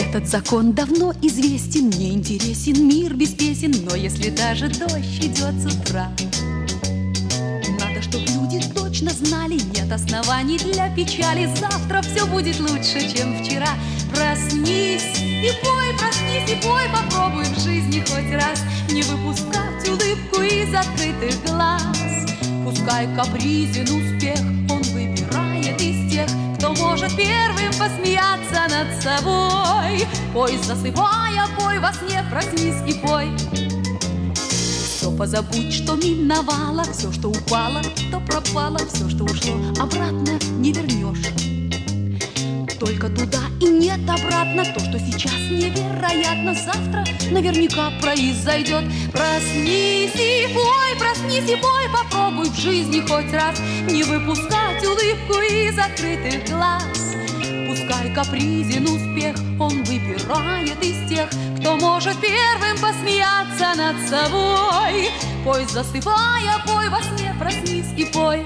Этот закон давно известен, мне интересен мир без песен, но если даже дождь идет с утра, надо, чтоб люди точно знали, нет оснований для печали. Завтра все будет лучше, чем вчера. Проснись и пой, попробуй в жизни хоть раз не выпускать улыбку из открытых глаз. Пускай капризен успех, он выбирает из тех, кто может первым посмеяться над собой. Пой, засыпая, пой во сне, проснись и пой. Все позабудь, что миновало, все, что упало, то пропало, все, что ушло, обратно не вернешь. Только туда и нет обратно. То, что сейчас невероятно, завтра наверняка произойдет. Проснись и пой, попробуй в жизни хоть раз не выпускать улыбку из открытых глаз. Пускай капризен успех, он выбирает из тех, кто может первым посмеяться над собой. Пой, засыпая, пой во сне, проснись и пой.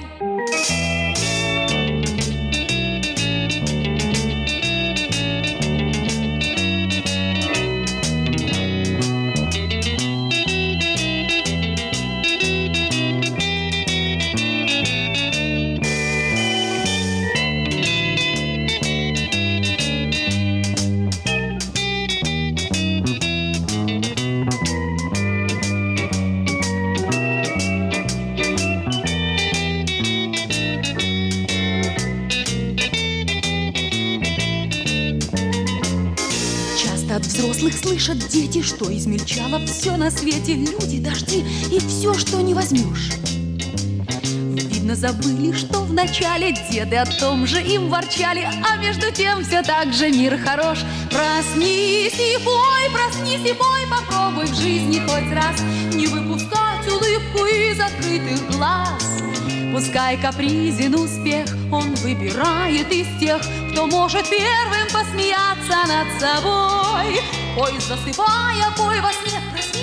От взрослых слышат дети, что измельчало все на свете. Люди, дожди и все, что не возьмешь. Видно, забыли, что в начале деды о том же им ворчали, а между тем все так же мир хорош. Проснись и пой, попробуй в жизни хоть раз не выпускать улыбку из открытых глаз. Пускай капризен успех, он выбирает из тех, кто может первым посмеяться над собой. Пой, засыпая, пой во сне,